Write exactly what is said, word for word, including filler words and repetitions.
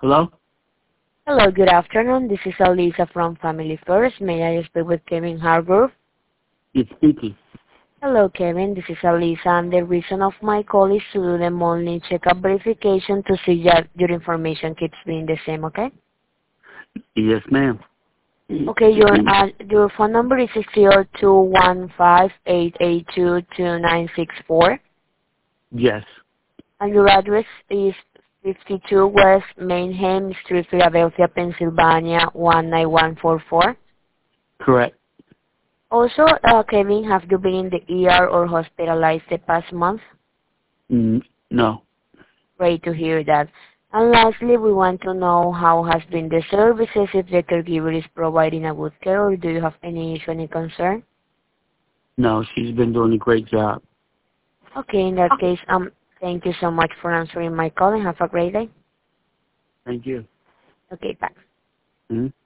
Hello? Hello, good afternoon. This is Alisa from Family First. May I speak with Kevin Hargrove? It's speaking. Hello, Kevin. This is Alisa, and the reason of my call is to do the monthly checkup verification to see that your information keeps being the same, okay? Yes, ma'am. Okay, your uh, your phone number is zero two one five eight eight two two nine six four, Yes. and your address is fifty-two West Mainham Street, Philadelphia, Pennsylvania one nine one four four. Correct. Also, uh, Kevin, have you been in the E R or hospitalized the past month? Mm, no. Great to hear that. And lastly, we want to know how has been the services, if the caregiver is providing a good care, or do you have any issue, any concern? No, she's been doing a great job. Okay, in that case, um, thank you so much for answering my call and have a great day. Thank you. Okay, bye. Mm-hmm.